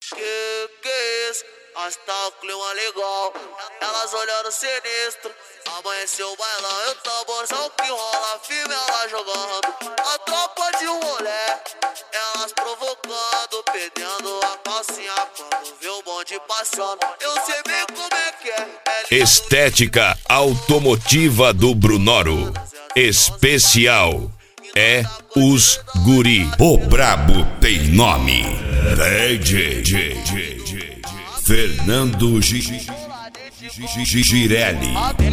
Que é isso? Nós tá o clima legal. Elas olhando sinistro. Amanheceu o bailão e o tamborzão que rola, firme ela jogando. A tropa de um rolê, elas provocando, perdendo a calcinha quando vê o bonde passando. Eu sei bem como é que é. Estética automotiva do Brunoro. Especial é os guri. O brabo tem nome. DJ Fernando Girelli.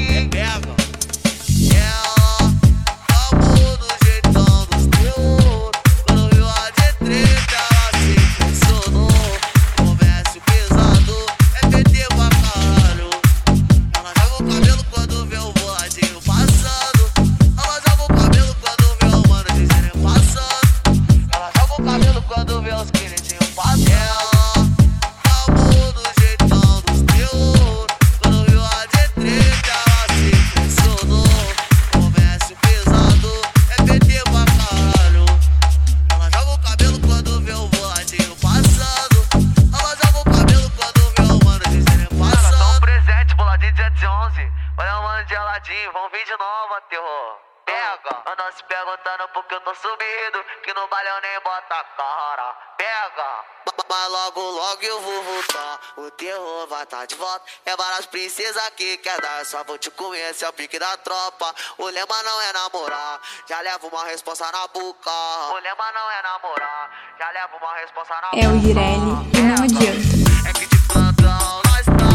Vão vir de novo, terror. Pega, andam se perguntando porque eu tô subido, que no baile eu nem bota a cara. Pega, mas logo eu vou voltar. O terror vai tá de volta. É várias princesas que quer dar, eu só vou te comer, esse é o pique da tropa. O lema não é namorar, já levo uma responsa na boca. O lema não é namorar, já levo uma responsa na boca. É o Girelli e não adianta. É que de plantão nós tá.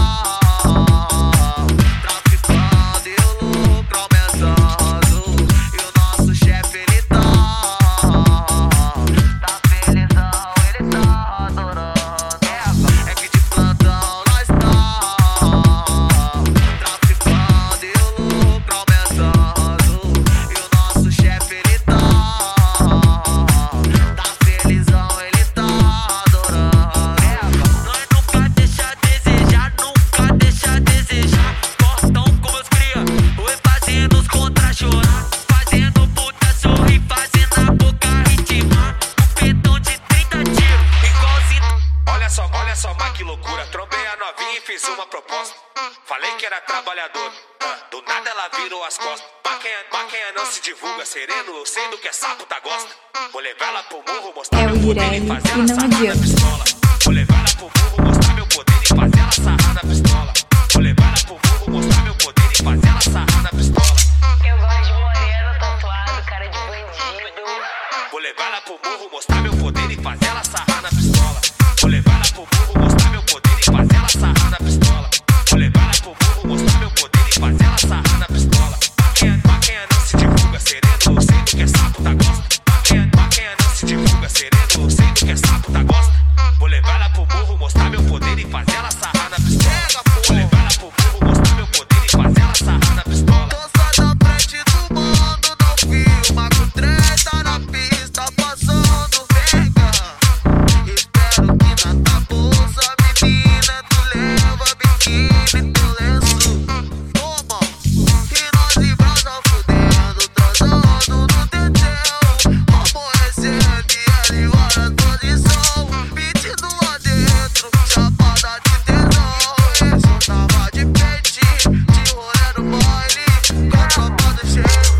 Olha só, mas que loucura. Trombei a novinha e fiz uma proposta. Falei que era trabalhador, do nada ela virou as costas. Maquinha não se divulga, sereno, eu sei do que é sapo tá gosta. Vou levar ela pro morro, mostrar meu poder e fazer ela sarrar na pistola. Vou levar ela pro morro, mostrar meu poder e fazer ela sarrar na pistola. Vou levar ela pro morro, mostrar meu poder e fazer ela sarrar na pistola. Eu gosto de moreno, tatuado, cara de bandido. Vou levar ela pro morro, mostrar meu poder e fazer ela sarrar na pistola. Vou levar ela pro morro, mostrar meu poder e fazer ela sarrar na pistola. Vou levar ela pro morro, mostrar meu poder e fazer ela sarrar na pistola. Maquinha não se divulga, sereno, eu sei do que é sapo tá gosta. Maquinha não se divulga, sereno, eu sei do que é sapo tá gosta. Vou levar ela pro morro, mostrar meu poder e fazer ela sarrar na pistola. Vou levar ela pro morro, mostrar meu poder e fazer ela sarrar na pistola. Tô só na frente do mundo, não filma com treta na pista passando, venga. Espero que na tua bolsa, menina, tu leva biquíni, teu lenço. Toma, e nós embrasa fudendo, transando no teteu. Aborrecendo e ali horas posição, metido lá dentro, chapada de tesão. Eu tava de peitinho, de rolê no baile, com a tropa do chefe.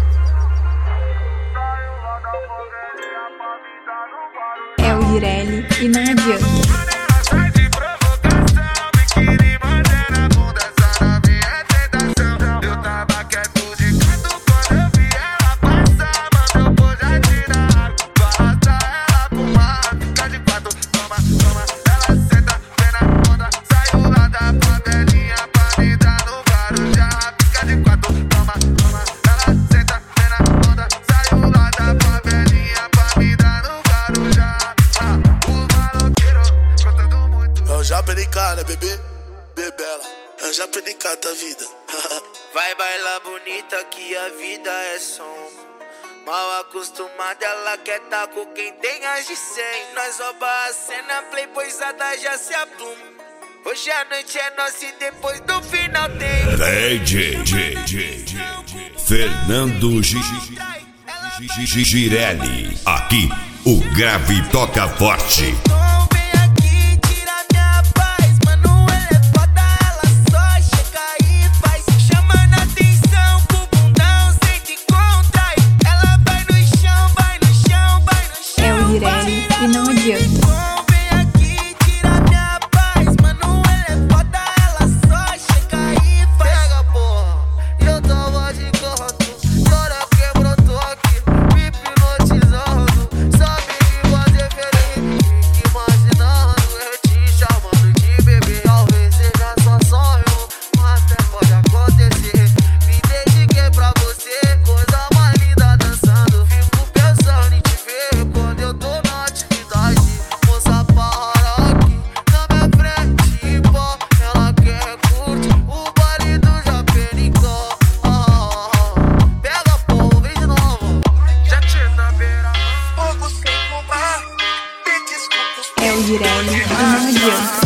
É o Girelli e não adianta. Sai de provocação, biquíni, madeira, bunda, essa novinha é tentação. Eu tava quieto de canto quando eu vi ela passar. Mandou pôr jardim na água, vou arrastar ela pro mar. Fica de quatro, toma, ela senta, vem na onda. Saiu lá da favelinha pra me dar no Guarujá. Fica de quatro, toma, ela senta, vem na onda. Saiu lá da favelinha pra me dar no Guarujá. O maloqueiro gostando muito. Eu já brincar, né, bebê? Bebela, eu já brincar da vida. Vai bailar bonita que a vida é som. Mal acostumada, ela quer tá com quem tem as de 100. Nós rouba a cena, playboyzada já se apluma. Hoje a noite é nossa e depois do final tem DJ Fernando Girelli. Aqui o grave toca forte. Então vem aqui que adianta.